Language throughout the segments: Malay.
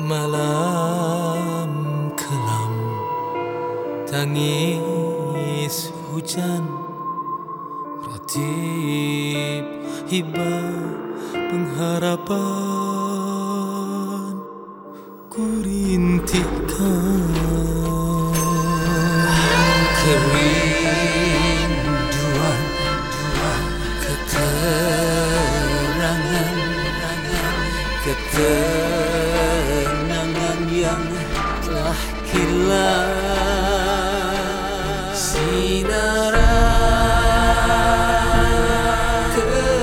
Malam kelam, tangis hujan, ratib hibah pengharapan ku rintikan. Kerinduan, keterangan, ketenangan yang telah hilang. Sinaran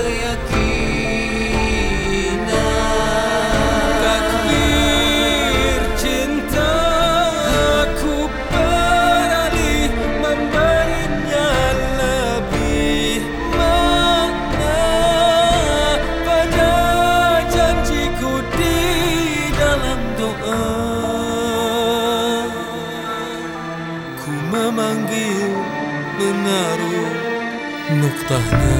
keyakinan, takbir cinta ku beralih memberinya lebih makna pada janjiku di dalam doa. Ku memanggil, menaruh noktahnya.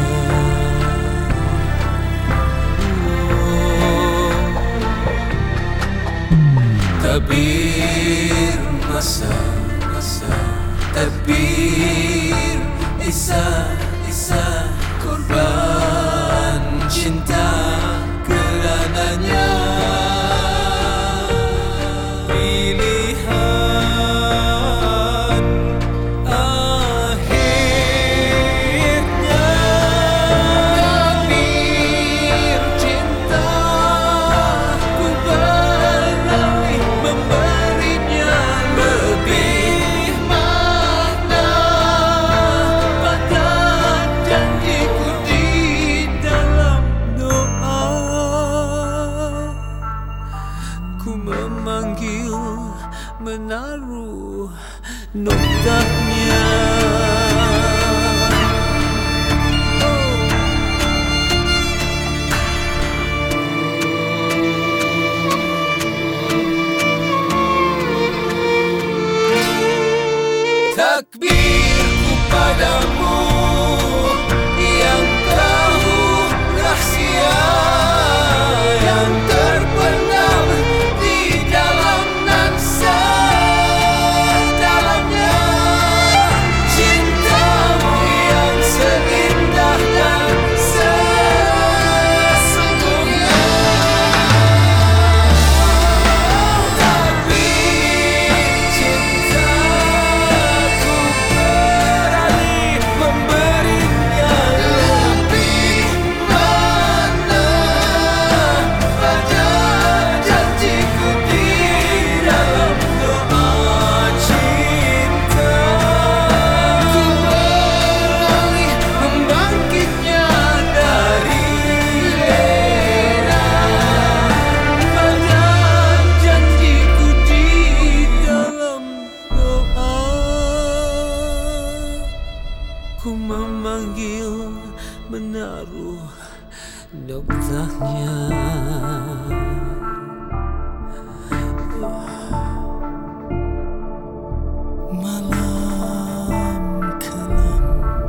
Tabir masa, tabir Isa, korban cinta kerananya. Pilihan akhirnya, tabir cinta ku beralih memberinya lebih makna pada janjiku di dalam doa. Ku memanggil, menaruh noktahnya. Takbirku padamu yang tahu rahasia yang terpendam di dalam nan sedalamnya. Cintamu yang seindah dan sesungguhnya. Takbir cintaku beralih memberinya lebih makna pada janjiku di dalam doa. Cintaku beralih membangkitnya dari lera pada janjiku di dalam doa. Ku memanggil, menaruh noktahnya. Malam kelam,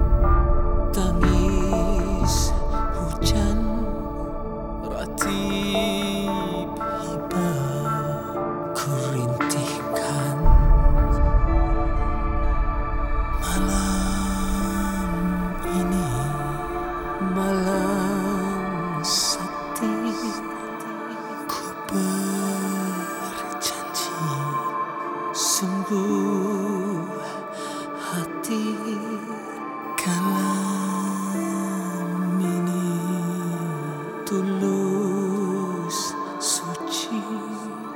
tangis hujan, ratib hibah ku rintikan. Malam ini malam sakti, ku berjanji sungguh hati kalam ini tulus suci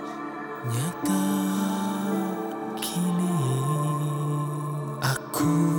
nyata kini aku